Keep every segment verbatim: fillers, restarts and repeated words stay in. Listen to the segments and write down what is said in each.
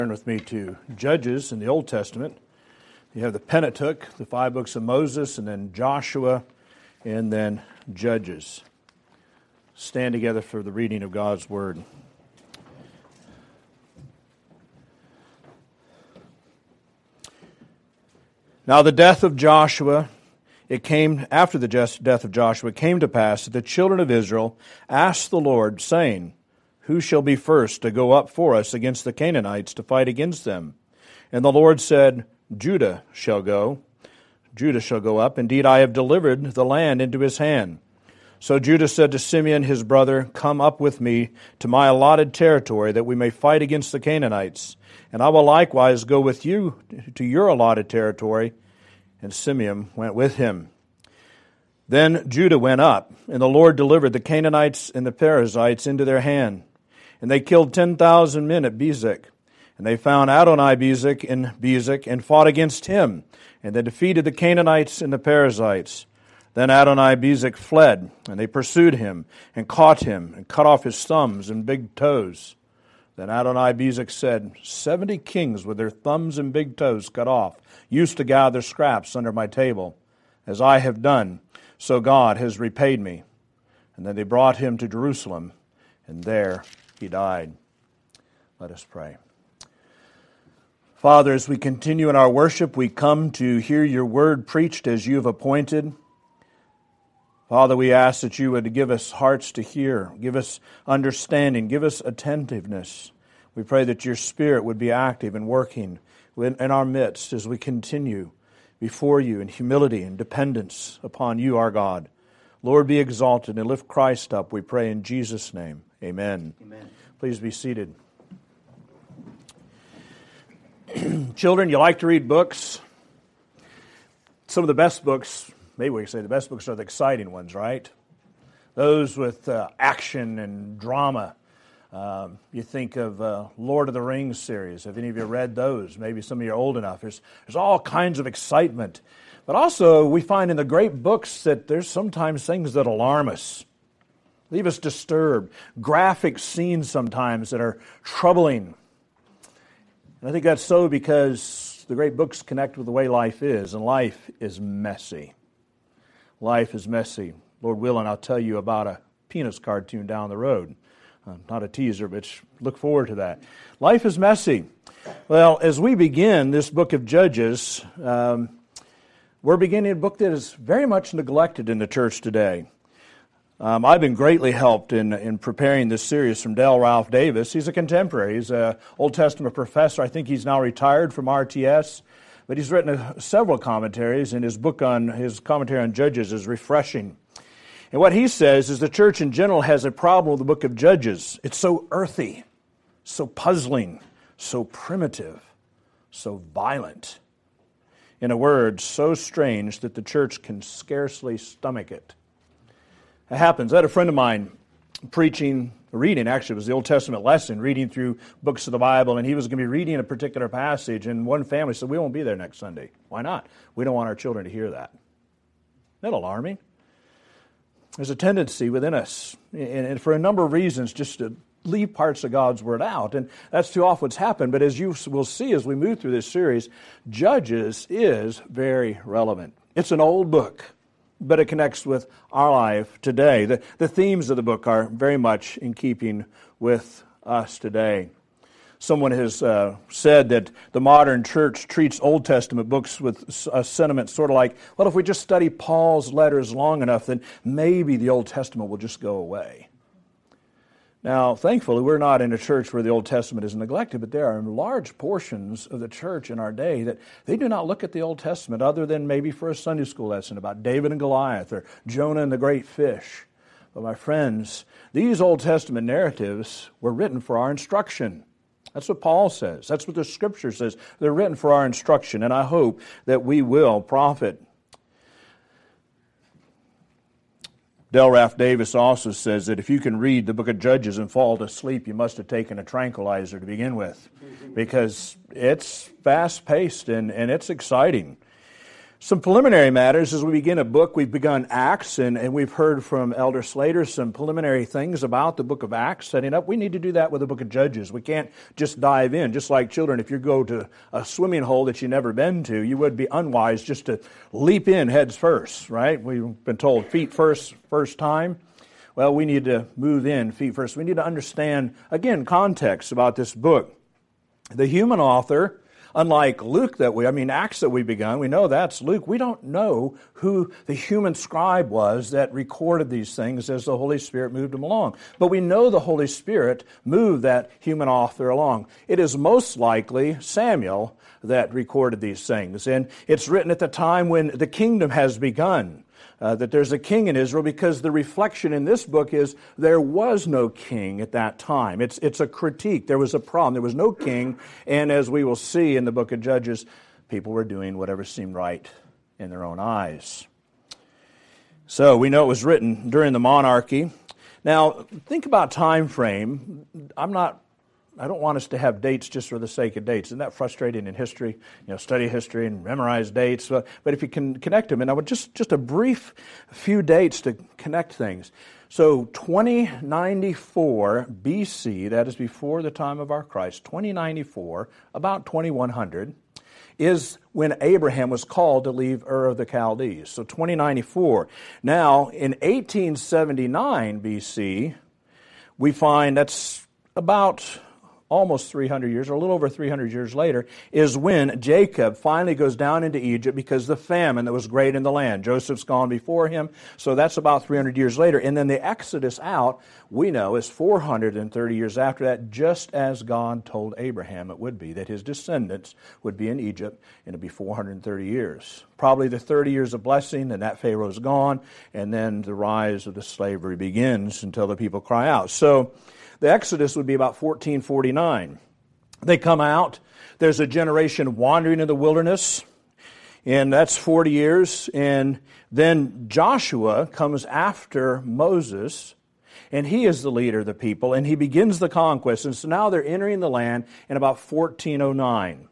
Turn with me to Judges in the Old Testament. You have the Pentateuch, the five books of Moses, and then Joshua, and then Judges. Stand together for the reading of God's Word. Now the death of Joshua, it came, after the death of Joshua, it came to pass that the children of Israel asked the Lord, saying, Who shall be first to go up for us against the Canaanites to fight against them? And the Lord said, Judah shall go. Judah shall go up. Indeed, I have delivered the land into his hand. So Judah said to Simeon his brother, Come up with me to my allotted territory, that we may fight against the Canaanites. And I will likewise go with you to your allotted territory. And Simeon went with him. Then Judah went up, and the Lord delivered the Canaanites and the Perizzites into their hand. And they killed ten thousand men at Bezek. And they found Adoni-Bezek in Bezek, and fought against him. And they defeated the Canaanites and the Perizzites. Then Adoni-Bezek fled, and they pursued him, and caught him, and cut off his thumbs and big toes. Then Adoni-Bezek said, Seventy kings with their thumbs and big toes cut off used to gather scraps under my table. As I have done, so God has repaid me. And then they brought him to Jerusalem, and there he died. Let us pray. Father, as we continue in our worship, we come to hear your word preached as you have appointed. Father, we ask that you would give us hearts to hear, give us understanding, give us attentiveness. We pray that your Spirit would be active and working in our midst as we continue before you in humility and dependence upon you, our God. Lord, be exalted and lift Christ up, we pray in Jesus' name. Amen. Amen. Please be seated. Children, you like to read books? Some of the best books, maybe we can say the best books are the exciting ones, right? Those with uh, action and drama. Um, you think of uh, Lord of the Rings series. Have any of you read those? Maybe some of you are old enough. There's, there's all kinds of excitement. But also, we find in the great books that there's sometimes things that alarm us, leave us disturbed, graphic scenes sometimes that are troubling. And I think that's so because the great books connect with the way life is, and life is messy. Life is messy. Lord willing, I'll tell you about a Peanuts cartoon down the road. Uh, not a teaser, but look forward to that. Life is messy. Well, as we begin this book of Judges, um, we're beginning a book that is very much neglected in the church today. Um, I've been greatly helped in, in preparing this series from Dale Ralph Davis. He's a contemporary. He's an Old Testament professor. I think he's now retired from R T S. But he's written a, several commentaries, and his book on his commentary on Judges is refreshing. And what he says is the church in general has a problem with the book of Judges. It's so earthy, so puzzling, so primitive, so violent. In a word, so strange that the church can scarcely stomach it. It happens. I had a friend of mine preaching, reading, actually, it was the Old Testament lesson, reading through books of the Bible, and he was going to be reading a particular passage, and one family said, we won't be there next Sunday. Why not? We don't want our children to hear that. Isn't that alarming? There's a tendency within us, and for a number of reasons, just to leave parts of God's Word out, and that's too often what's happened. But as you will see as we move through this series, Judges is very relevant. It's an old book, but it connects with our life today. The, the themes of the book are very much in keeping with us today. Someone has uh, said that the modern church treats Old Testament books with a sentiment sort of like, well, if we just study Paul's letters long enough, then maybe the Old Testament will just go away. Now, thankfully, we're not in a church where the Old Testament is neglected, but there are large portions of the church in our day that they do not look at the Old Testament other than maybe for a Sunday school lesson about David and Goliath or Jonah and the great fish. But my friends, these Old Testament narratives were written for our instruction. That's what Paul says. That's what the Scripture says. They're written for our instruction, and I hope that we will profit. Dale Ralph Davis also says that if you can read the book of Judges and fall to sleep, you must have taken a tranquilizer to begin with, because it's fast-paced and, and it's exciting. Some preliminary matters as we begin a book. We've begun Acts, and, and we've heard from Elder Slater some preliminary things about the book of Acts setting up. We need to do that with the book of Judges. We can't just dive in. Just like children, if you go to a swimming hole that you've never been to, you would be unwise just to leap in heads first, right? We've been told feet first, first time. Well, we need to move in feet first. We need to understand, again, context about this book. The human author, unlike Luke that we, I mean, Acts that we begun, we know that's Luke. We don't know who the human scribe was that recorded these things as the Holy Spirit moved him along. But we know the Holy Spirit moved that human author along. It is most likely Samuel that recorded these things. And it's written at the time when the kingdom has begun. Uh, that there's a king in Israel, because the reflection in this book is there was no king at that time. It's it's a critique. There was a problem. There was no king, and as we will see in the book of Judges, people were doing whatever seemed right in their own eyes. So we know it was written during the monarchy. Now, think about time frame. I'm not I don't want us to have dates just for the sake of dates. Isn't that frustrating in history? You know, study history and memorize dates. But, but if you can connect them, and I would just, just a brief few dates to connect things. So twenty ninety-four B C, that is before the time of our Christ, twenty ninety-four, about twenty-one hundred, is when Abraham was called to leave Ur of the Chaldees. So twenty ninety-four. Now, in eighteen seventy-nine B C, we find that's about almost three hundred years, or a little over three hundred years later, is when Jacob finally goes down into Egypt because the famine that was great in the land. Joseph's gone before him, so that's about three hundred years later. And then the Exodus out, we know, is four hundred thirty years after that, just as God told Abraham it would be, that his descendants would be in Egypt, and it would be four hundred thirty years. Probably the thirty years of blessing, and that Pharaoh's gone, and then the rise of the slavery begins until the people cry out. So the Exodus would be about fourteen forty-nine. They come out. There's a generation wandering in the wilderness, and that's forty years. And then Joshua comes after Moses, and he is the leader of the people, and he begins the conquest. And so now they're entering the land in about fourteen oh nine.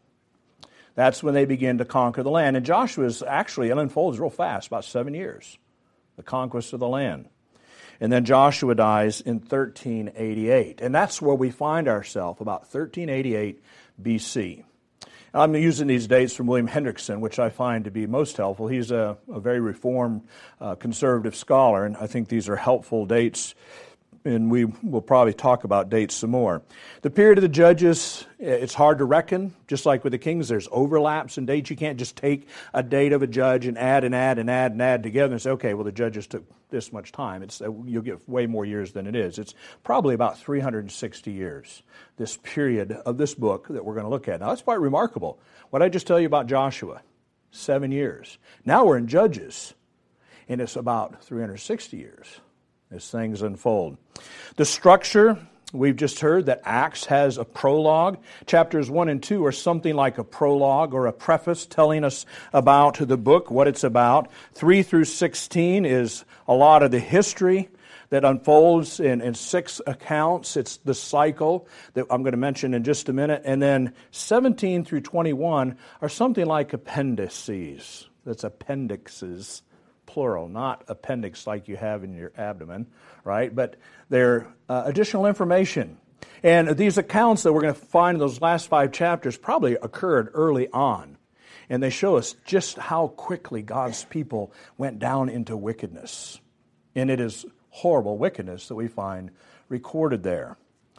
That's when they begin to conquer the land. And Joshua's actually, it unfolds real fast, about seven years, the conquest of the land. And then Joshua dies in thirteen eighty-eight. And that's where we find ourselves, about thirteen eighty-eight B C. I'm using these dates from William Hendrickson, which I find to be most helpful. He's a, a very reformed, uh, conservative scholar, and I think these are helpful dates, and we will probably talk about dates some more. The period of the Judges, it's hard to reckon. Just like with the kings, there's overlaps in dates. You can't just take a date of a judge and add and add and add and add together and say, okay, well, the judges took this much time. It's you'll get way more years than it is. It's probably about three hundred sixty years, this period of this book that we're going to look at. Now, that's quite remarkable. What I just tell you about Joshua, seven years. Now we're in Judges, and it's about three hundred sixty years as things unfold. The structure, we've just heard that Acts has a prologue. Chapters one and two are something like a prologue or a preface telling us about the book, what it's about. three through sixteen is a lot of the history that unfolds in, in six accounts. It's the cycle that I'm going to mention in just a minute. And then seventeen through twenty-one are something like appendices. That's appendixes, plural, not appendix like you have in your abdomen, right? But they're uh, additional information. And these accounts that we're going to find in those last five chapters probably occurred early on. And they show us just how quickly God's people went down into wickedness. And it is horrible wickedness that we find recorded there.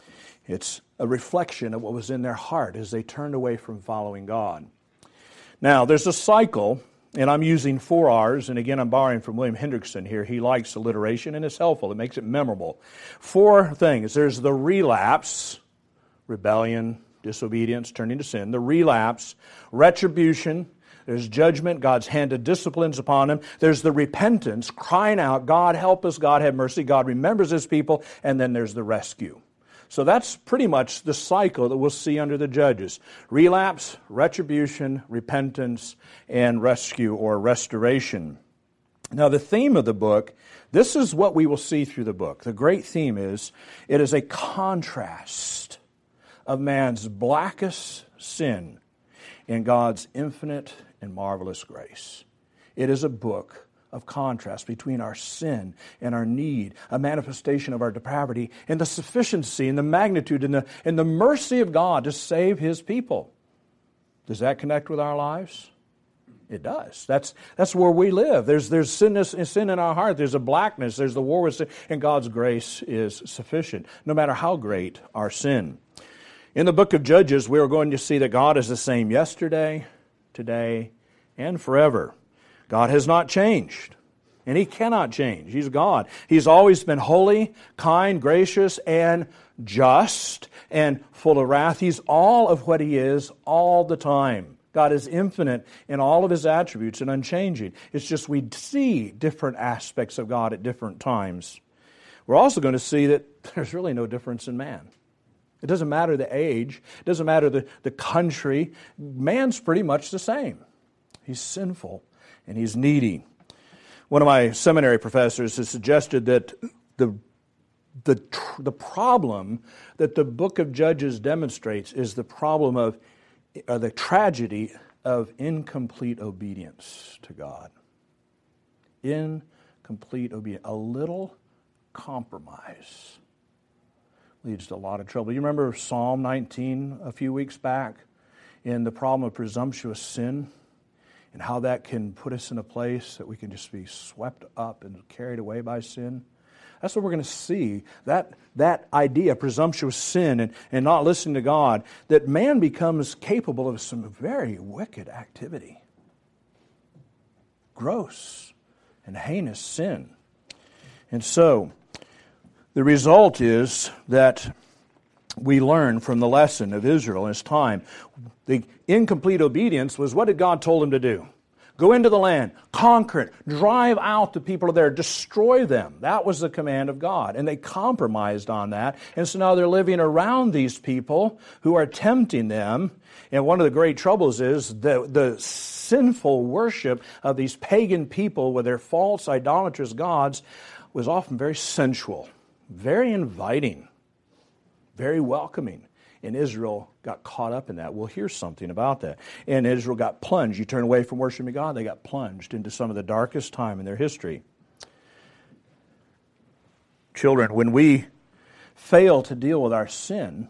It's a reflection of what was in their heart as they turned away from following God. Now, there's a cycle. And I'm using four R's, and again, I'm borrowing from William Hendrickson here. He likes alliteration, and it's helpful. It makes it memorable. Four things. There's the relapse, rebellion, disobedience, turning to sin. The relapse, retribution. There's judgment, God's hand of disciplines upon him. There's the repentance, crying out, God help us, God have mercy, God remembers his people. And then there's the rescue. So that's pretty much the cycle that we'll see under the Judges. Relapse, retribution, repentance, and rescue or restoration. Now the theme of the book, this is what we will see through the book. The great theme is, it is a contrast of man's blackest sin and God's infinite and marvelous grace. It is a book of contrast between our sin and our need, a manifestation of our depravity, and the sufficiency and the magnitude and the, and the mercy of God to save His people. Does that connect with our lives? It does. That's that's where we live. There's there's sin, sin in our heart. There's a blackness. There's the war with sin. And God's grace is sufficient, no matter how great our sin. In the book of Judges, we are going to see that God is the same yesterday, today, and forever. God has not changed, and He cannot change. He's God. He's always been holy, kind, gracious, and just, and full of wrath. He's all of what He is all the time. God is infinite in all of His attributes and unchanging. It's just we see different aspects of God at different times. We're also going to see that there's really no difference in man. It doesn't matter the age. It doesn't matter the, the country. Man's pretty much the same. He's sinful and he's needy. One of my seminary professors has suggested that the the tr- the problem that the book of Judges demonstrates is the problem of uh, the tragedy of incomplete obedience to God. Incomplete obedience. A little compromise leads to a lot of trouble. You remember Psalm nineteen a few weeks back in the problem of presumptuous sin and how that can put us in a place that we can just be swept up and carried away by sin? That's what we're going to see, that that idea, presumptuous sin and, and not listening to God, that man becomes capable of some very wicked activity. Gross and heinous sin. And so, the result is that we learn from the lesson of Israel in its time. The incomplete obedience was, what did God told him to do? Go into the land, conquer it, drive out the people there, destroy them. That was the command of God. And they compromised on that. And so now they're living around these people who are tempting them. And one of the great troubles is the, the sinful worship of these pagan people with their false idolatrous gods was often very sensual, very inviting, very welcoming. And Israel got caught up in that. We'll hear something about that. And Israel got plunged. You turn away from worshiping God, they got plunged into some of the darkest time in their history. Children, when we fail to deal with our sin,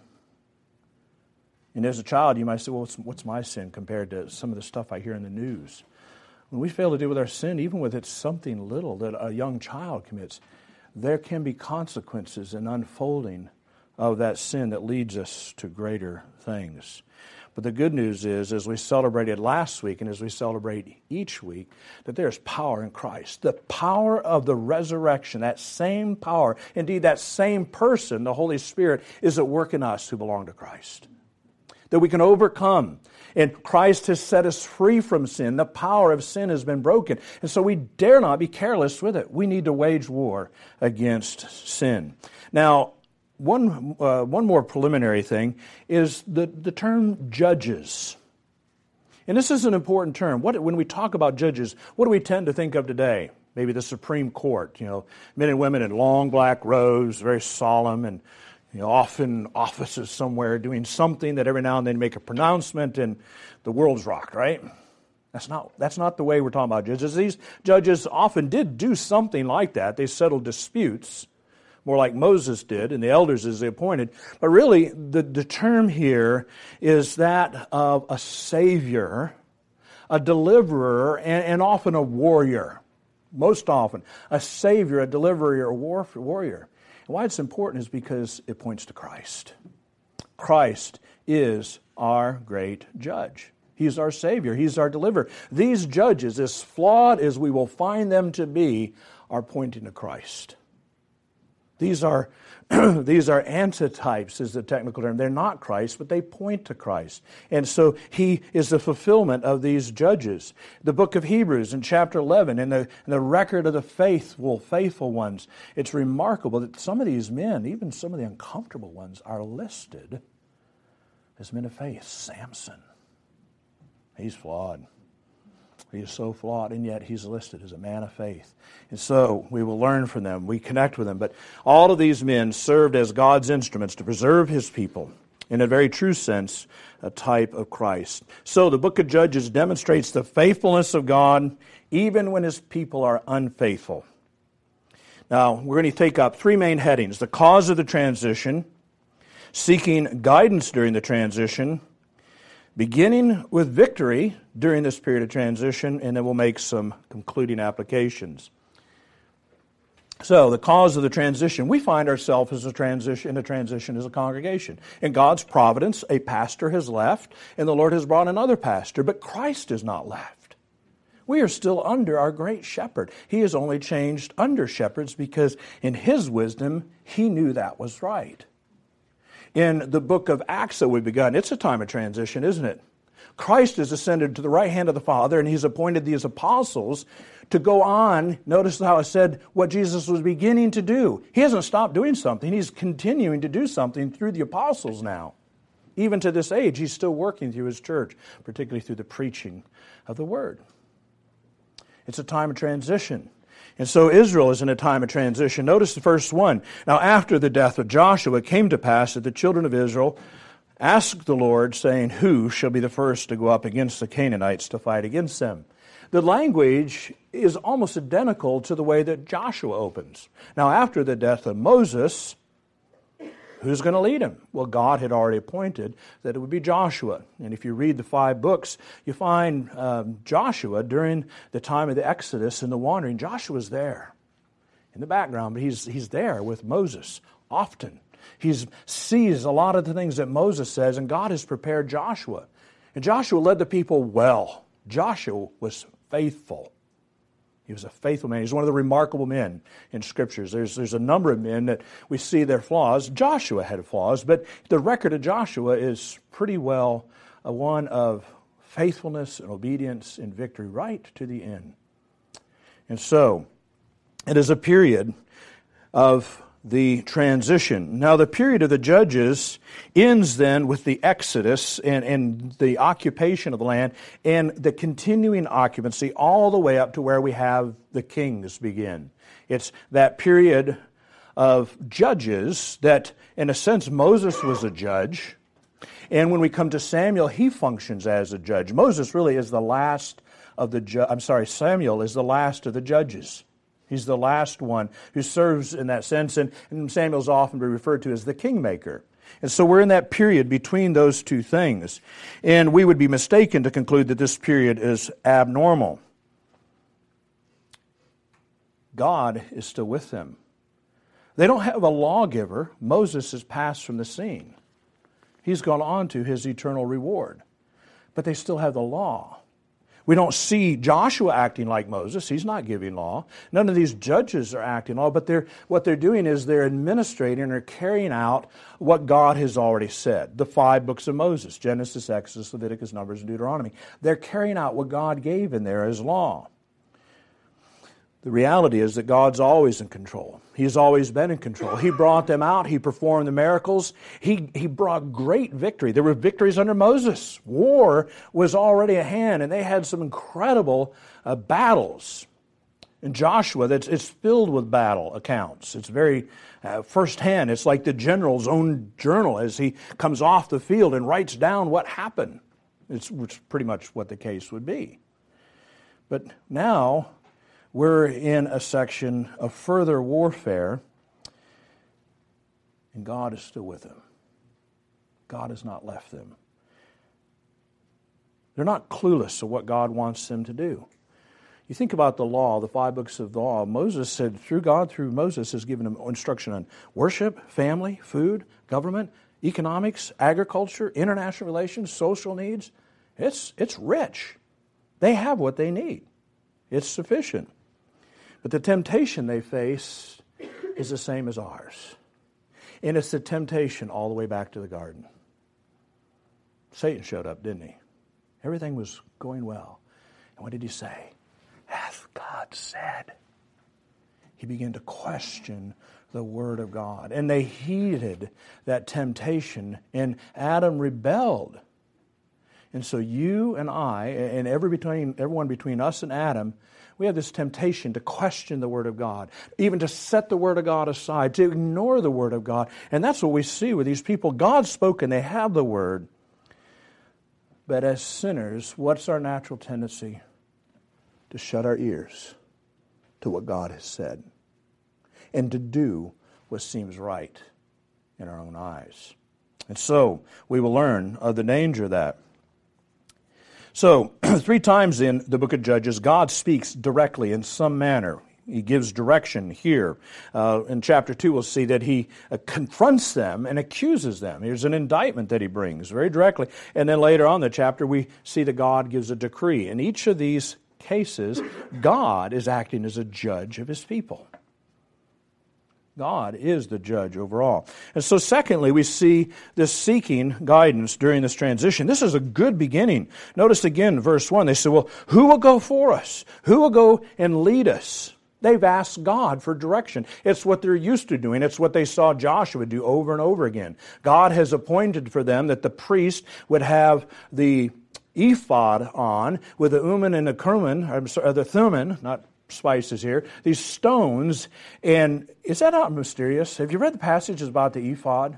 and as a child you might say, well, what's, what's my sin compared to some of the stuff I hear in the news? When we fail to deal with our sin, even with it's something little that a young child commits, there can be consequences and unfolding of that sin that leads us to greater things. But the good news is, as we celebrated last week and as we celebrate each week, that there's power in Christ. The power of the resurrection, that same power, indeed that same person, the Holy Spirit, is at work in us who belong to Christ. That we can overcome. And Christ has set us free from sin. The power of sin has been broken. And so we dare not be careless with it. We need to wage war against sin. Now, One uh, one more preliminary thing is the, the term judges. And this is an important term. What, when we talk about judges, what do we tend to think of today? Maybe the Supreme Court, you know, men and women in long black robes, very solemn, and you know, often offices somewhere doing something that every now and then make a pronouncement and the world's rocked, right? That's not, that's not the way we're talking about judges. These judges often did do something like that. They settled disputes, more like Moses did, and the elders as they appointed. But really, the, the term here is that of a savior, a deliverer, and, and often a warrior. Most often, a savior, a deliverer, a war, warrior. And why it's important is because it points to Christ. Christ is our great judge. He's our Savior. He's our deliverer. These judges, as flawed as we will find them to be, are pointing to Christ. These are these are antitypes, is the technical term. They're not Christ, but they point to Christ. And so He is the fulfillment of these judges. The book of Hebrews in chapter eleven, in the, in the record of the faithful, faithful ones, it's remarkable that some of these men, even some of the uncomfortable ones, are listed as men of faith. Samson. He's flawed. He is so flawed, and yet he's listed as a man of faith. And so we will learn from them. We connect with them. But all of these men served as God's instruments to preserve His people in a very true sense, a type of Christ. So the book of Judges demonstrates the faithfulness of God even when his people are unfaithful. Now, we're going to take up three main headings: the cause of the transition, seeking guidance during the transition, beginning with victory during this period of transition, and then we'll make some concluding applications. So, the cause of the transition. We find ourselves as a transition, in a transition as a congregation. In God's providence, a pastor has left, and the Lord has brought another pastor, but Christ is not left. We are still under our great shepherd. He has only changed under shepherds because in his wisdom, he knew that was right. In the book of Acts that we've begun, it's a time of transition, isn't it? Christ has ascended to the right hand of the Father, and he's appointed these apostles to go on. Notice how I said what Jesus was beginning to do. He hasn't stopped doing something. He's continuing to do something through the apostles now. Even to this age, he's still working through his church, particularly through the preaching of the word. It's a time of transition. And so Israel is in a time of transition. Notice the first one. Now after the death of Joshua, it came to pass that the children of Israel asked the Lord, saying, who shall be the first to go up against the Canaanites to fight against them? The language is almost identical to the way that Joshua opens. Now after the death of Moses, who's going to lead him? Well, God had already appointed that it would be Joshua. And if you read the five books, you find um, Joshua during the time of the Exodus and the wandering. Joshua's there in the background, but he's he's there with Moses often. He sees a lot of the things that Moses says, and God has prepared Joshua. And Joshua led the people well. Joshua was faithful. He was a faithful man. He's one of the remarkable men in Scriptures. There's, there's a number of men that we see their flaws. Joshua had flaws, but the record of Joshua is pretty well a one of faithfulness and obedience and victory right to the end. And so, it is a period of the transition. Now, the period of the Judges ends then with the Exodus and, and the occupation of the land and the continuing occupancy all the way up to where we have the kings begin. It's that period of judges that, in a sense, Moses was a judge. And when we come to Samuel, he functions as a judge. Moses really is the last of the, ju- I'm sorry, Samuel is the last of the judges. He's the last one who serves in that sense, and, and Samuel's often be referred to as the kingmaker. And so we're in that period between those two things. And we would be mistaken to conclude that this period is abnormal. God is still with them. They don't have a lawgiver. Moses has passed from the scene. He's gone on to his eternal reward. But they still have the law. We don't see Joshua acting like Moses. He's not giving law. None of these judges are acting law, but they're, what they're doing is they're administrating or carrying out what God has already said. The five books of Moses, Genesis, Exodus, Leviticus, Numbers, and Deuteronomy. They're carrying out what God gave in there as law. The reality is that God's always in control. He's always been in control. He brought them out. He performed the miracles. He, he brought great victory. There were victories under Moses. War was already at hand, and they had some incredible uh, battles. In Joshua, that's, it's filled with battle accounts. It's very uh, firsthand. It's like the general's own journal as he comes off the field and writes down what happened. It's, it's pretty much what the case would be. But now we're in a section of further warfare, and God is still with them. God has not left them. They're not clueless of what God wants them to do. You think about the law, the five books of the law. Moses said, through God, through Moses, has given them instruction on worship, family, food, government, economics, agriculture, international relations, social needs. It's, it's rich. They have what they need. It's sufficient. But the temptation they face is the same as ours. And it's the temptation all the way back to the garden. Satan showed up, didn't he? Everything was going well. And what did he say? Hath God said? He began to question the Word of God. And they heeded that temptation. And Adam rebelled. And so you and I, and every between, everyone between us and Adam, we have this temptation to question the Word of God, even to set the Word of God aside, to ignore the Word of God. And that's what we see with these people. God spoke and they have the Word. But as sinners, what's our natural tendency? To shut our ears to what God has said and to do what seems right in our own eyes. And so we will learn of the danger of that. So, three times in the book of Judges, God speaks directly in some manner. He gives direction here. Uh, in chapter two, we'll see that he uh, confronts them and accuses them. Here's an indictment that he brings very directly. And then later on in the chapter, we see that God gives a decree. In each of these cases, God is acting as a judge of his people. God is the judge overall. And so secondly, we see this seeking guidance during this transition. This is a good beginning. Notice again, verse one, they say, well, who will go for us? Who will go and lead us? They've asked God for direction. It's what they're used to doing. It's what they saw Joshua do over and over again. God has appointed for them that the priest would have the ephod on with the Urim and the Thummim, I'm sorry, the Thummim, not spices here, these stones. And is that not mysterious? Have you read the passages about the ephod?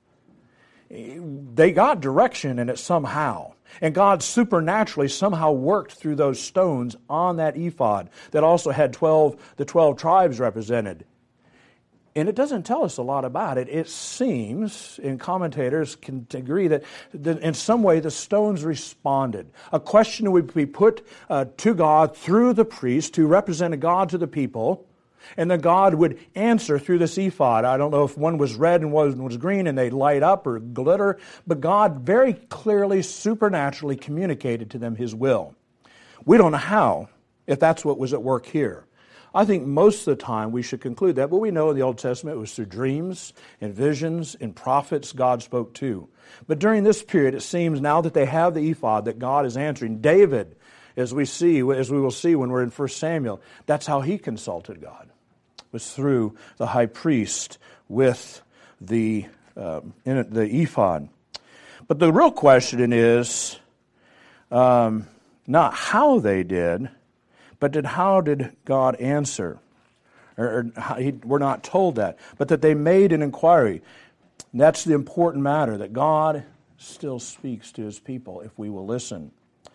They got direction in it somehow. And God supernaturally somehow worked through those stones on that ephod that also had twelve, the twelve tribes represented. And it doesn't tell us a lot about it. It seems, and commentators can agree, that in some way the stones responded. A question would be put uh, to God through the priest who represented God to the people, and then God would answer through this ephod. I don't know if one was red and one was green and they light up or glitter, but God very clearly, supernaturally communicated to them His will. We don't know how, if that's what was at work here. I think most of the time we should conclude that, but we know in the Old Testament it was through dreams and visions and prophets God spoke to. But during this period, it seems now that they have the ephod, that God is answering. David, as we see, as we will see when we're in First Samuel, that's how he consulted God, was through the high priest with the, uh, in it, the ephod. But the real question is um, not how they did, but did, how did God answer? Or, or how, he, we're not told that. But that they made an inquiry. And that's the important matter, that God still speaks to His people if we will listen.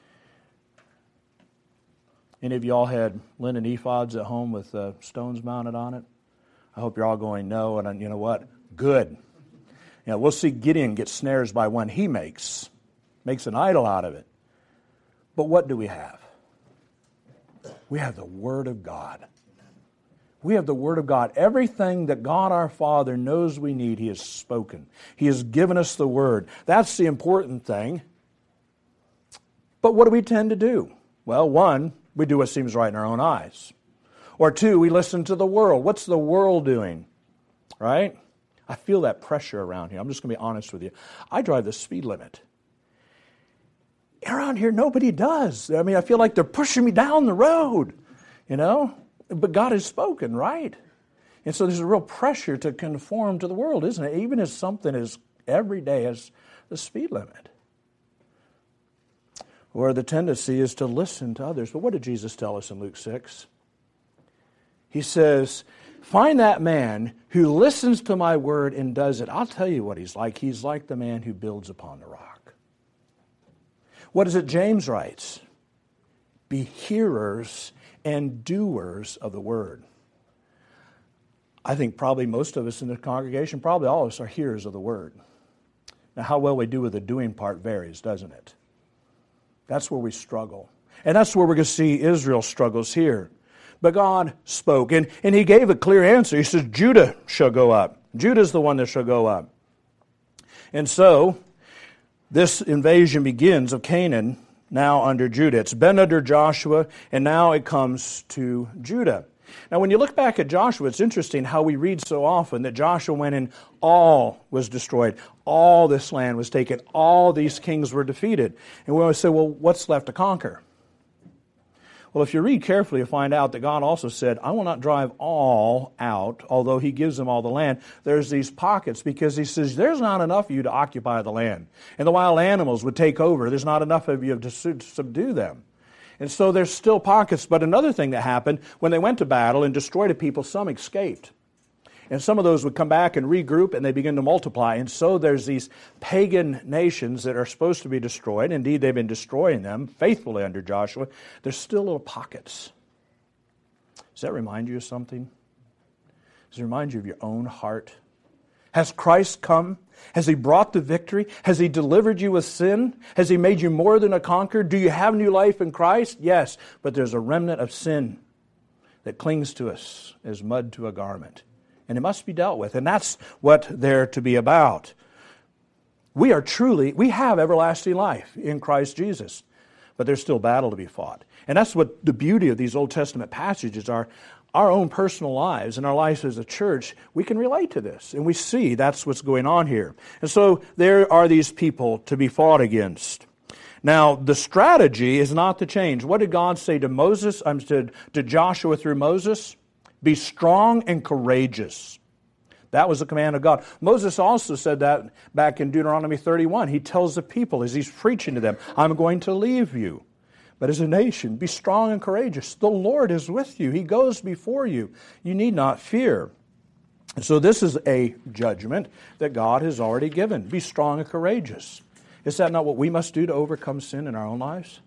Any of you all had linen ephods at home with uh, stones mounted on it? I hope you're all going, no, and you know what? Good. You know, we'll see Gideon get snares by one he makes. Makes an idol out of it. But what do we have? We have the Word of God. We have the Word of God. Everything that God our Father knows we need, He has spoken. He has given us the Word. That's the important thing. But what do we tend to do? Well, one, we do what seems right in our own eyes. Or two, we listen to the world. What's the world doing? Right? I feel that pressure around here. I'm just going to be honest with you. I drive the speed limit. Around here, nobody does. I mean, I feel like they're pushing me down the road, you know? But God has spoken, right? And so there's a real pressure to conform to the world, isn't it? Even as something as everyday as the speed limit. Or the tendency is to listen to others. But what did Jesus tell us in Luke six? He says, find that man who listens to my word and does it. I'll tell you what he's like. He's like the man who builds upon the rock. What is it James writes? Be hearers and doers of the word. I think probably most of us in the congregation, probably all of us are hearers of the word. Now, how well we do with the doing part varies, doesn't it? That's where we struggle. And that's where we're going to see Israel struggles here. But God spoke, and, and He gave a clear answer. He says, Judah shall go up. Judah's the one that shall go up. And so, this invasion begins of Canaan now under Judah. It's been under Joshua, and now it comes to Judah. Now, when you look back at Joshua, it's interesting how we read so often that Joshua went and all was destroyed. All this land was taken. All these kings were defeated. And we always say, well, what's left to conquer? Well, if you read carefully, you find out that God also said, I will not drive all out, although He gives them all the land. There's these pockets because He says, there's not enough of you to occupy the land. And the wild animals would take over. There's not enough of you to subdue them. And so there's still pockets. But another thing that happened, when they went to battle and destroyed a people, some escaped. And some of those would come back and regroup, and they begin to multiply. And so there's these pagan nations that are supposed to be destroyed. Indeed, they've been destroying them faithfully under Joshua. There's still little pockets. Does that remind you of something? Does it remind you of your own heart? Has Christ come? Has He brought the victory? Has He delivered you with sin? Has He made you more than a conqueror? Do you have new life in Christ? Yes, but there's a remnant of sin that clings to us as mud to a garment. And it must be dealt with. And that's what they're to be about. We are truly, we have everlasting life in Christ Jesus. But there's still battle to be fought. And that's what the beauty of these Old Testament passages are. Our own personal lives and our lives as a church, we can relate to this. And we see that's what's going on here. And so there are these people to be fought against. Now, the strategy is not to change. What did God say to Moses, um, to, to Joshua through Moses? Be strong and courageous. That was the command of God. Moses also said that back in Deuteronomy thirty-one. He tells the people as he's preaching to them, I'm going to leave you. But as a nation, be strong and courageous. The Lord is with you. He goes before you. You need not fear. So this is a judgment that God has already given. Be strong and courageous. Is that not what we must do to overcome sin in our own lives?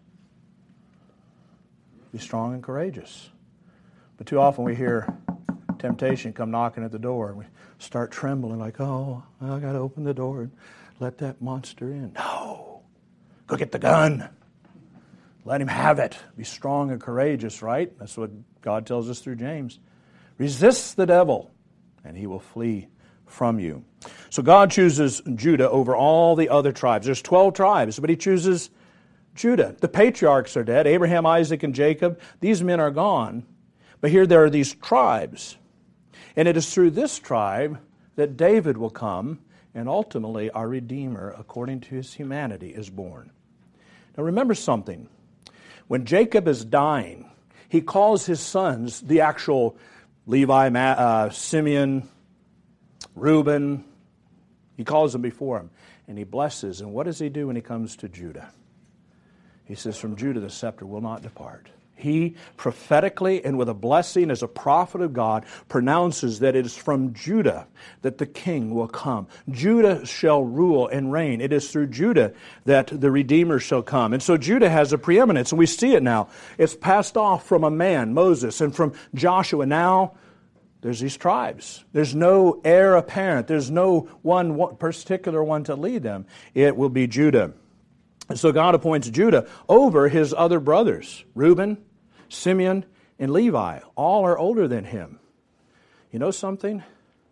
Be strong and courageous. But too often we hear temptation come knocking at the door and we start trembling like, oh, I got to open the door and let that monster in. No. Go get the gun. Let him have it. Be strong and courageous, right? That's what God tells us through James. Resist the devil and he will flee from you. So God chooses Judah over all the other tribes. There's twelve tribes, but He chooses Judah. The patriarchs are dead. Abraham, Isaac, and Jacob. These men are gone. But here there are these tribes. And it is through this tribe that David will come, and ultimately our Redeemer, according to his humanity, is born. Now remember something. When Jacob is dying, he calls his sons, the actual Levi, uh, Simeon, Reuben, he calls them before him, and he blesses. And what does he do when he comes to Judah? He says, from Judah the scepter will not depart. He prophetically and with a blessing as a prophet of God pronounces that it is from Judah that the king will come. Judah shall rule and reign. It is through Judah that the Redeemer shall come. And so Judah has a preeminence, and we see it now. It's passed off from a man, Moses, and from Joshua. Now there's these tribes. There's no heir apparent. There's no one, one particular one to lead them. It will be Judah. And so God appoints Judah over his other brothers, Reuben, Simeon, and Levi. All are older than him. You know something?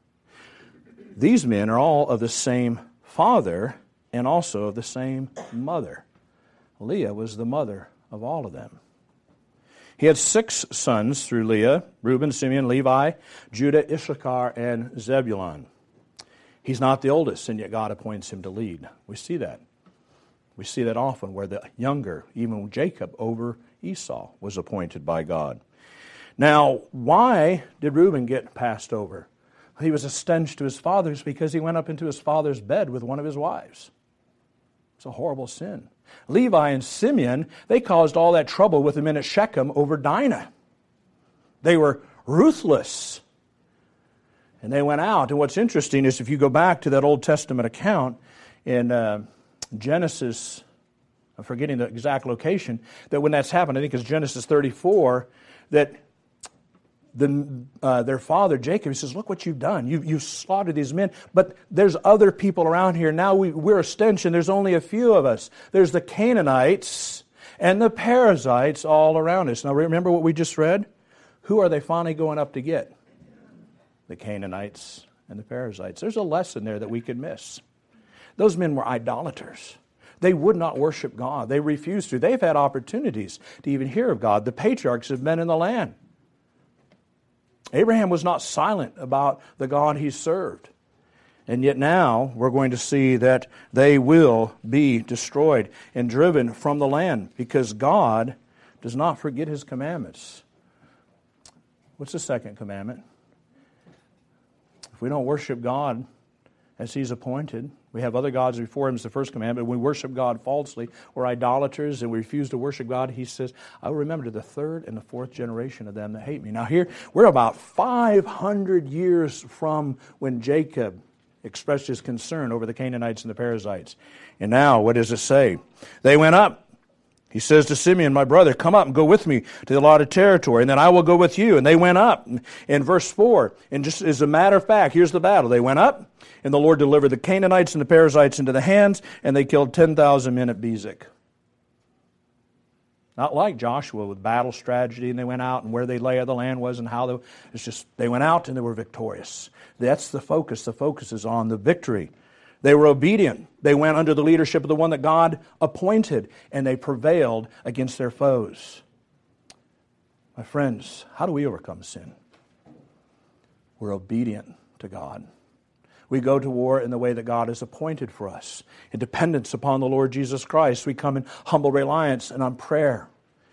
These men are all of the same father and also of the same mother. Leah was the mother of all of them. He had six sons through Leah, Reuben, Simeon, Levi, Judah, Issachar, and Zebulun. He's not the oldest, and yet God appoints him to lead. We see that. We see that often where the younger, even Jacob over Esau, was appointed by God. Now, why did Reuben get passed over? He was a stench to his fathers because he went up into his father's bed with one of his wives. It's a horrible sin. Levi and Simeon, they caused all that trouble with the men at Shechem over Dinah. They were ruthless. And they went out. And what's interesting is if you go back to that Old Testament account in uh, Genesis, I'm forgetting the exact location, that when that's happened, I think it's Genesis thirty-four, that the, uh, their father, Jacob, he says, look what you've done. You, you've slaughtered these men, but there's other people around here. Now we, we're a stench, and there's only a few of us. There's the Canaanites and the Perizzites all around us. Now remember what we just read? Who are they finally going up to get? The Canaanites and the Perizzites. There's a lesson there that we could miss. Those men were idolaters. They would not worship God. They refused to. They've had opportunities to even hear of God. The patriarchs have been in the land. Abraham was not silent about the God he served. And yet now we're going to see that they will be destroyed and driven from the land because God does not forget his commandments. What's the second commandment? If we don't worship God as he's appointed, we have other gods before him is the first commandment. We worship God falsely. We're idolaters and we refuse to worship God. He says, I will remember to the third and the fourth generation of them that hate me. Now here, we're about five hundred years from when Jacob expressed his concern over the Canaanites and the Perizzites. And now, what does it say? They went up. He says to Simeon, my brother, come up and go with me to the allotted territory, and then I will go with you. And they went up. In verse four, and just as a matter of fact, here's the battle. They went up, and the Lord delivered the Canaanites and the Perizzites into the hands, and they killed ten thousand men at Bezek. Not like Joshua with battle strategy, and they went out and where they lay of the land was and how they, it's just they went out and they were victorious. That's the focus. The focus is on the victory. They were obedient. They went under the leadership of the one that God appointed, and they prevailed against their foes. My friends, how do we overcome sin? We're obedient to God. We go to war in the way that God has appointed for us. In dependence upon the Lord Jesus Christ, we come in humble reliance and on prayer.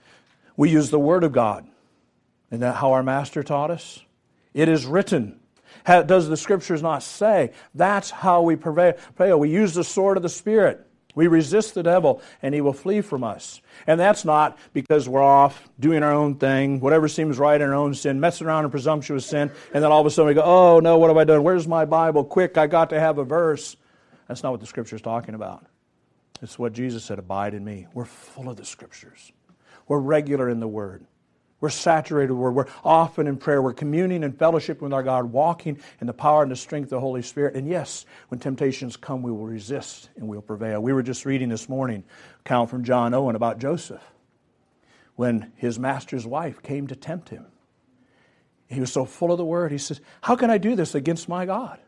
We use the Word of God. Isn't that how our Master taught us? It is written. How, does the Scriptures not say? That's how we prevail. We use the sword of the Spirit. We resist the devil, and he will flee from us. And that's not because we're off doing our own thing, whatever seems right in our own sin, messing around in presumptuous sin, and then all of a sudden we go, oh, no, what have I done? Where's my Bible? Quick, I got to have a verse. That's not what the Scripture is talking about. It's what Jesus said, abide in me. We're full of the Scriptures. We're regular in the Word. We're saturated with the Word. We're often in prayer. We're communing and fellowship with our God, walking in the power and the strength of the Holy Spirit. And yes, when temptations come, we will resist and we'll prevail. We were just reading this morning an account from John Owen about Joseph when his master's wife came to tempt him. He was so full of the Word. He says, how can I do this against my God?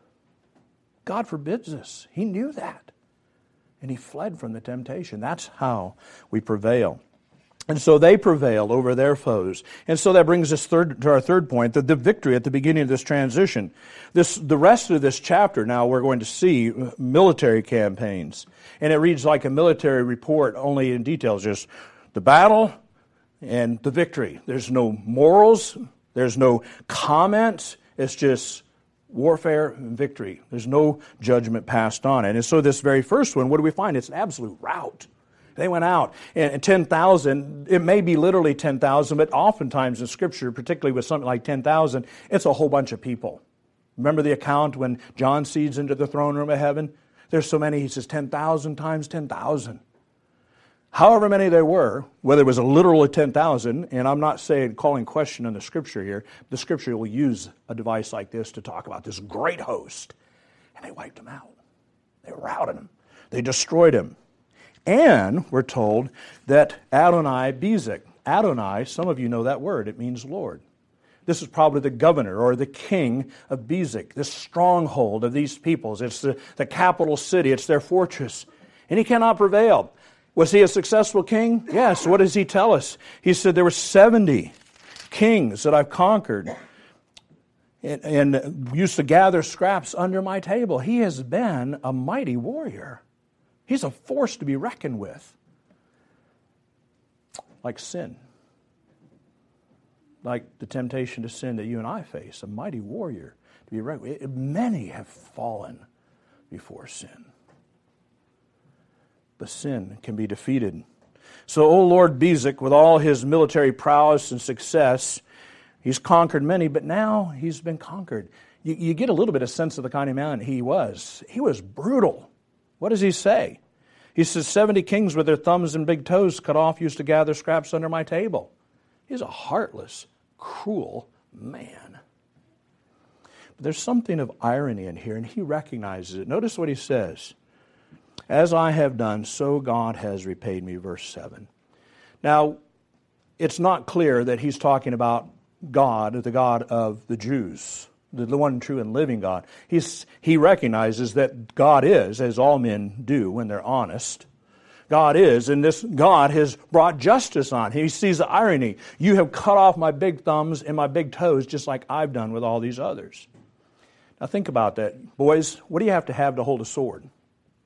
God forbids this. He knew that. And he fled from the temptation. That's how we prevail. And so they prevailed over their foes. And so that brings us third, to our third point, the, the victory at the beginning of this transition. This, the rest of this chapter now we're going to see military campaigns. And it reads like a military report, only in details, just the battle and the victory. There's no morals. There's no comments. It's just warfare and victory. There's no judgment passed on it. And so this very first one, what do we find? It's an absolute rout. They went out, and ten thousand, it may be literally ten thousand, but oftentimes in Scripture, particularly with something like ten thousand, it's a whole bunch of people. Remember the account when John sees into the throne room of heaven? There's so many, he says ten thousand times ten thousand. However many there were, whether it was a literal ten thousand, and I'm not saying calling question on the Scripture here, the Scripture will use a device like this to talk about this great host. And they wiped him out. They routed him. They destroyed him. And we're told that Adonai Bezek, Adonai, some of you know that word, it means Lord. This is probably the governor or the king of Bezek, this stronghold of these peoples. It's the, the capital city, it's their fortress. And he cannot prevail. Was he a successful king? Yes. What does he tell us? He said there were seventy kings that I've conquered and, and used to gather scraps under my table. He has been a mighty warrior. He's a force to be reckoned with. Like sin. Like the temptation to sin that you and I face. A mighty warrior to be reckoned with. Many have fallen before sin. But sin can be defeated. So, O Lord Bezek, with all his military prowess and success, he's conquered many, but now he's been conquered. You, you get a little bit of sense of the kind of man he was. He was brutal. What does he say? He says, seventy kings with their thumbs and big toes cut off used to gather scraps under my table. He's a heartless, cruel man. But there's something of irony in here, and he recognizes it. Notice what he says. As I have done, so God has repaid me, verse seven. Now, it's not clear that he's talking about God, the God of the Jews. The one true and living God. He's, he recognizes that God is, as all men do when they're honest. God is, and this God has brought justice on. He sees the irony. You have cut off my big thumbs and my big toes just like I've done with all these others. Now think about that. Boys, what do you have to have to hold a sword?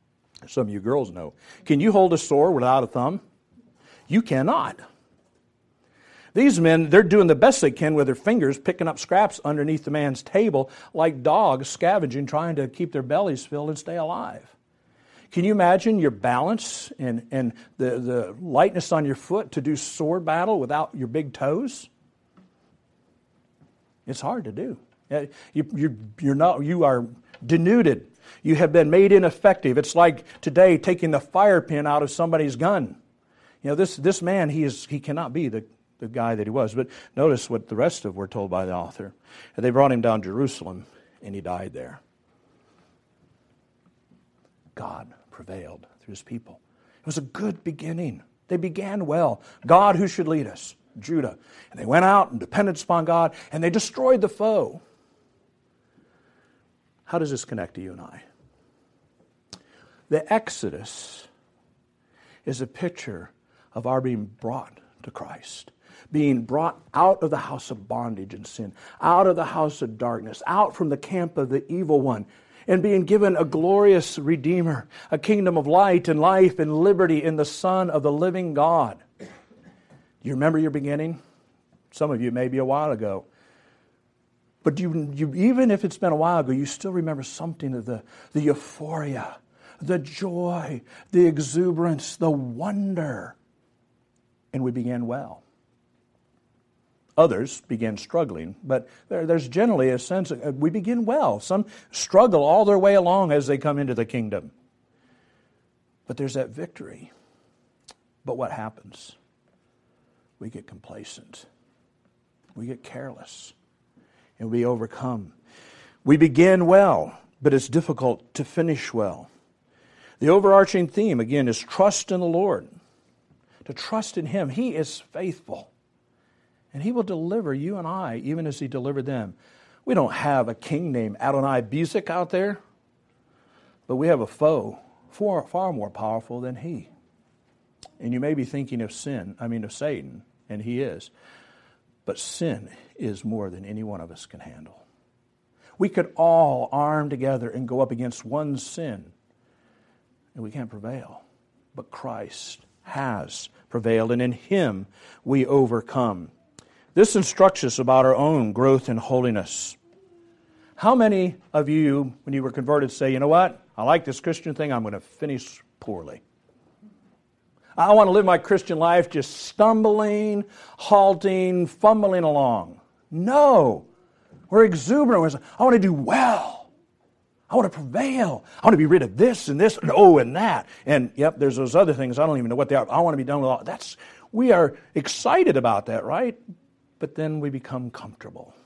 Some of you girls know. Can you hold a sword without a thumb? You cannot. These men, they're doing the best they can with their fingers, picking up scraps underneath the man's table like dogs scavenging, trying to keep their bellies filled and stay alive. Can you imagine your balance and, and the, the lightness on your foot to do sword battle without your big toes? It's hard to do. You, you, you're not, you are denuded. You have been made ineffective. It's like today taking the fire pin out of somebody's gun. You know, this, this man, he is he cannot be the, the guy that he was. But notice what the rest of were told by the author. They brought him down to Jerusalem, and he died there. God prevailed through his people. It was a good beginning. They began well. God, who should lead us? Judah. And they went out in dependence upon God, and they destroyed the foe. How does this connect to you and I? The Exodus is a picture of our being brought to Christ, being brought out of the house of bondage and sin, out of the house of darkness, out from the camp of the evil one, and being given a glorious Redeemer, a kingdom of light and life and liberty in the Son of the living God. You remember your beginning? Some of you maybe a while ago. But you, you, even if it's been a while ago, you still remember something of the, the euphoria, the joy, the exuberance, the wonder. And we began well. Others began struggling, but there, there's generally a sense of we begin well. Some struggle all their way along as they come into the kingdom. But there's that victory. But what happens? We get complacent. We get careless. And we overcome. We begin well, but it's difficult to finish well. The overarching theme, again, is trust in the Lord. To trust in Him. He is faithful. And He will deliver you and I, even as He delivered them. We don't have a king named Adonai Bezek out there, but we have a foe far, far more powerful than he. And you may be thinking of sin, I mean of Satan, and he is. But sin is more than any one of us can handle. We could all arm together and go up against one sin, and we can't prevail. But Christ has prevailed, and in Him we overcome. This instructs us about our own growth in holiness. How many of you, when you were converted, say, you know what? I like this Christian thing, I'm going to finish poorly. I want to live my Christian life just stumbling, halting, fumbling along. No. We're exuberant. I want to do well. I want to prevail. I want to be rid of this and this and oh and that. And yep, there's those other things. I don't even know what they are. I want to be done with all. That's, we are excited about that, right? But then we become comfortable,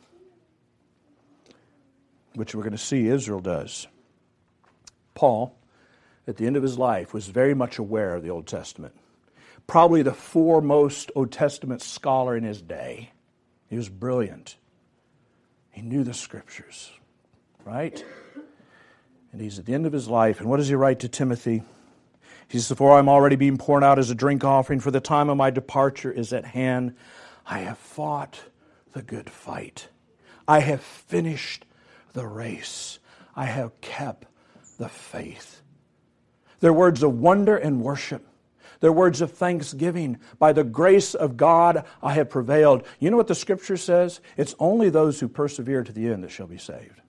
which we're going to see Israel does. Paul, at the end of his life, was very much aware of the Old Testament. Probably the foremost Old Testament scholar in his day. He was brilliant. He knew the Scriptures, right? And he's at the end of his life. And what does he write to Timothy? He says, "For I am already being poured out as a drink offering, for the time of my departure is at hand. I have fought the good fight. I have finished the race. I have kept the faith." They're words of wonder and worship. They're words of thanksgiving. By the grace of God, I have prevailed. You know what the Scripture says? It's only those who persevere to the end that shall be saved.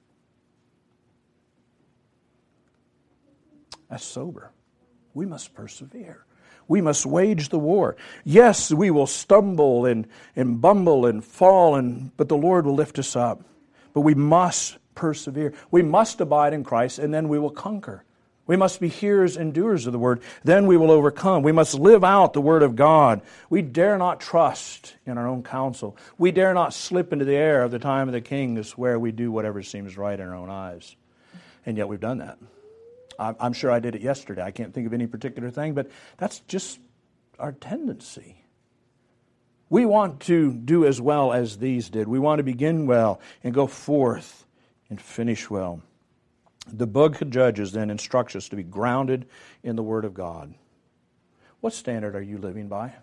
That's sober. We must persevere. We must wage the war. Yes, we will stumble and, and bumble and fall, and but the Lord will lift us up. But we must persevere. We must abide in Christ, and then we will conquer. We must be hearers and doers of the Word. Then we will overcome. We must live out the Word of God. We dare not trust in our own counsel. We dare not slip into the air of the time of the king to swear we do whatever seems right in our own eyes. And yet we've done that. I'm sure I did it yesterday. I can't think of any particular thing, but that's just our tendency. We want to do as well as these did. We want to begin well and go forth and finish well. The book of Judges then instructs us to be grounded in the Word of God. What standard are you living by?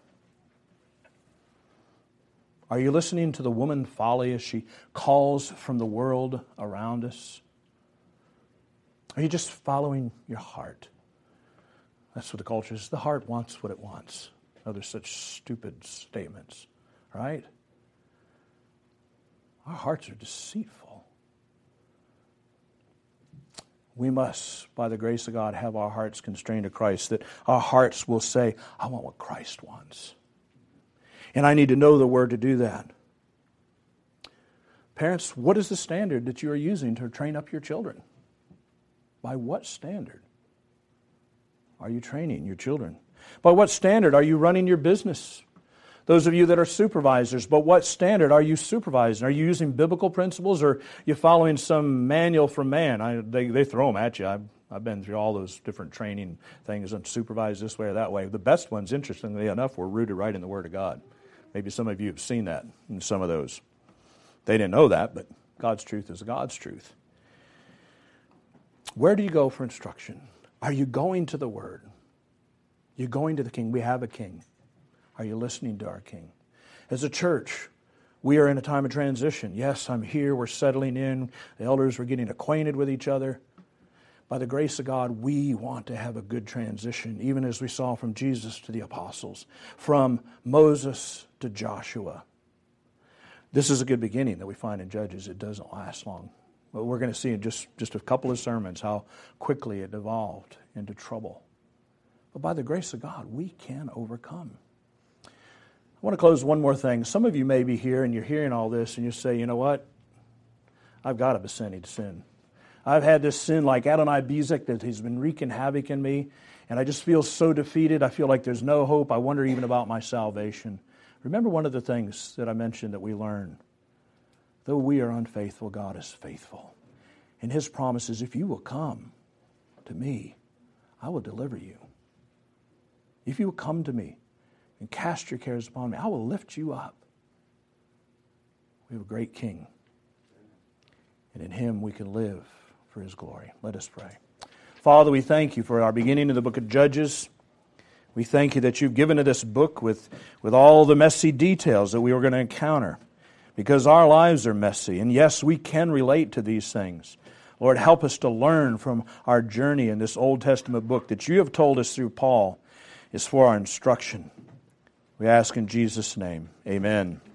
Are you listening to the woman folly as she calls from the world around us? Are you just following your heart? That's what the culture is. The heart wants what it wants. Other such stupid statements. right? Our hearts are deceitful. We must, by the grace of God, have our hearts constrained to Christ, that our hearts will say, I want what Christ wants. And I need to know the Word to do that. Parents, what is the standard that you are using to train up your children? By what standard are you training your children? By what standard are you running your business? Those of you that are supervisors, but what standard are you supervising? Are you using biblical principles, or are you following some manual from man? I, they, they throw them at you. I've, I've been through all those different training things and supervised this way or that way. The best ones, interestingly enough, were rooted right in the Word of God. Maybe some of you have seen that in some of those. They didn't know that, but God's truth is God's truth. Where do you go for instruction? Are you going to the Word? You're going to the King. We have a King. Are you listening to our King? As a church, we are in a time of transition. Yes, I'm here. We're settling in. The elders were getting acquainted with each other. By the grace of God, we want to have a good transition, even as we saw from Jesus to the apostles, from Moses to Joshua. This is a good beginning that we find in Judges. It doesn't last long. But we're going to see in just, just a couple of sermons how quickly it evolved into trouble. But by the grace of God, we can overcome. I want to close with one more thing. Some of you may be here and you're hearing all this and you say, you know what? I've got a besetting sin. I've had this sin like Adonai Bezek that has been wreaking havoc in me, and I just feel so defeated. I feel like there's no hope. I wonder even about my salvation. Remember one of the things that I mentioned that we learn. Though we are unfaithful, God is faithful. And His promise is, if you will come to me, I will deliver you. If you will come to me and cast your cares upon me, I will lift you up. We have a great King. And in Him we can live for His glory. Let us pray. Father, we thank you for our beginning of the book of Judges. We thank you that you've given us this book with, with all the messy details that we were going to encounter, because our lives are messy. And yes, we can relate to these things. Lord, help us to learn from our journey in this Old Testament book that you have told us through Paul is for our instruction. We ask in Jesus' name, amen.